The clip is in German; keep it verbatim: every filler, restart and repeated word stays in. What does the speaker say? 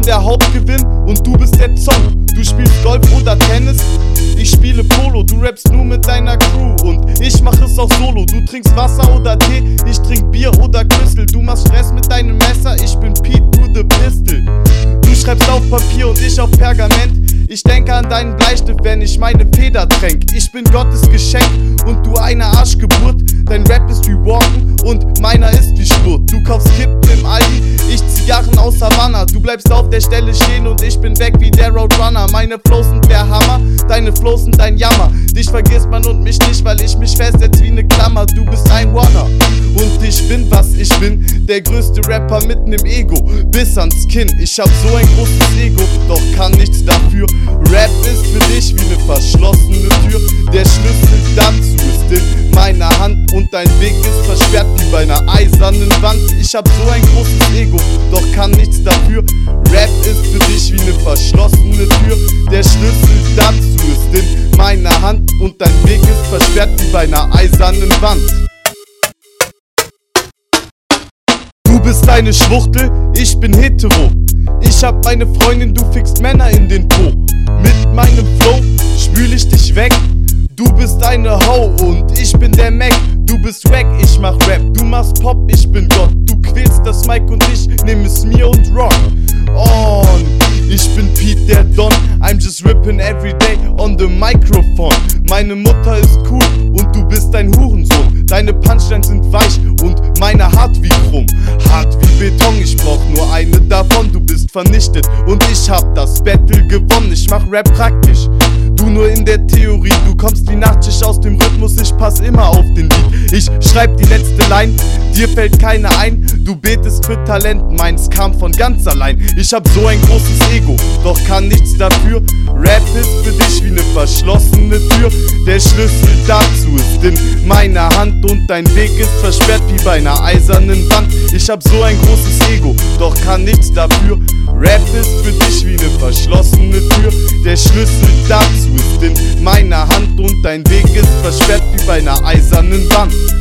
der Hauptgewinn und du bist der Zock. Du spielst Golf oder Tennis, ich spiele Polo. Du rappst nur mit deiner Crew und ich mach es auch solo. Du trinkst Wasser oder Tee, ich trink Bier oder Crystal. Du machst Stress mit deinem Messer, ich bin Pete to the Pistol. Du schreibst auf Papier und ich auf Pergament. Ich denke an deinen Bleistift, wenn ich meine Feder tränk. Ich bin Gottes Geschenk und du eine Arschgeburt. Dein Rap ist wie Walken und meiner ist wie Spurt. Du kaufst Kippen im Aldi, ich Zigarren aus Havanna. Du bleibst auf der Stelle stehen und ich bin weg wie der Roadrunner. Meine Flows sind der Hammer, deine Flows sind dein Jammer. Dich vergisst man und mich nicht, weil ich mich festsetz wie ne Klammer. Du bist ein Runner und ich bin, was ich bin. Der größte Rapper mit nem Ego, bis ans Kinn. Ich hab so ein großes Ego, doch kann nichts dafür. Rap ist für dich wie ne verschlossene Tür. Der Schlüssel dazu ist in meiner Hand und dein Weg ist versperrt wie bei einer eisernen Wand. Ich hab so ein großes Ego, doch kann nichts dafür. Rap ist für dich wie ne verschlossene Tür. Der Schlüssel dazu ist in meiner Hand und dein Weg ist versperrt wie bei einer eisernen Wand. Du bist eine Schwuchtel, ich bin hetero. Ich hab meine Freundin, du fickst Männer in den Po. Mit meinem Flow spül ich dich weg. Du bist eine Ho und ich bin der Mac. Du bist wack, ich mach Rap. Du machst Pop, ich bin Gott. Du quälst das Mic und ich nehm es mir und rock on. Ich bin Pete, der Don. I'm just rippin' every day on the microphone. Meine Mutter ist cool und du bist ein Hurensohn. Deine Punchlines sind weich und meine hart wie Chrom. Hart wie Beton, ich brauch nur eine davon. Du bist vernichtet und ich hab das Battle gewonnen. Ich mach Rap praktisch, du nur in der Theorie. Du kommst wie Nachtschicht aus dem Rhythmus, ich pass immer auf den Beat. Ich schreib die letzte Line, dir fällt keine ein. Du betest für Talent, meins kam von ganz allein. Ich hab so ein großes Ego, doch kann nichts dafür. Rap ist für dich wie ne verschlossene Tür. Der Schlüssel dazu ist in meiner Hand und dein Weg ist versperrt wie bei einer eisernen Wand. Ich hab so ein großes Ego, doch kann nichts dafür. Rap ist für dich wie ne verschlossene Tür. Der Schlüssel dazu ist in meiner Hand und dein Weg ist versperrt wie bei einer eisernen Wand.